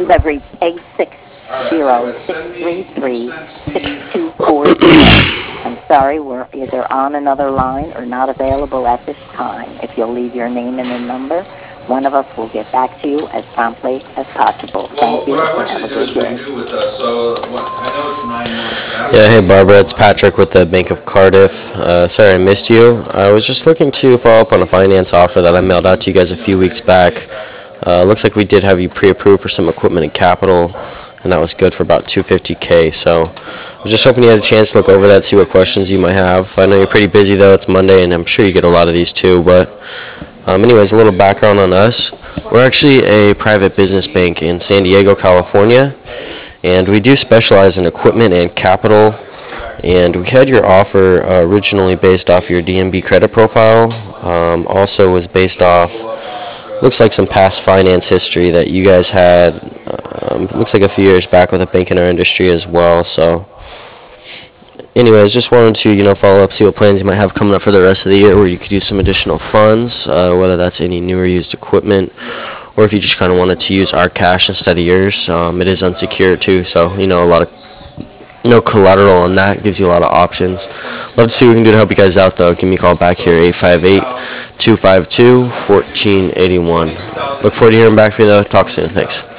You have reached 860-633-6240. I'm sorry, we're either on another line or not available at this time. If you'll leave your name and a number, one of us will get back to you as promptly as possible. Thank you. What I want Have you a to do good is day. renew with us. So I know it's 9 months after. Yeah, hey Barbara, it's Patrick with the Bank of Cardiff. Sorry I missed you. I was just looking to follow up on a finance offer that I mailed out to you guys a few weeks back. Looks like we did have you pre-approved for some equipment and capital, and that was good for about 250K. So I was just hoping you had a chance to look over that, see what questions you might have. I know you're pretty busy though, it's Monday, and I'm sure you get a lot of these too. But anyways, a little background on us. We're actually a private business bank in San Diego, California, and we do specialize in equipment and capital. And we had your offer originally based off your DNB credit profile. Also was based off, looks like some past finance history that you guys had. Looks like a few years back with a bank in our industry as well. So anyways, just wanted to follow up, see what plans you might have coming up for the rest of the year where you could use some additional funds, whether that's any new or used equipment, or if you just kind of wanted to use our cash instead of yours. It is unsecured too, so a lot of no collateral on that, gives you a lot of options. Love to see what we can do to help you guys out though. Give me a call back here, 858-252-1481. Look forward to hearing back from you though. Talk soon. Thanks.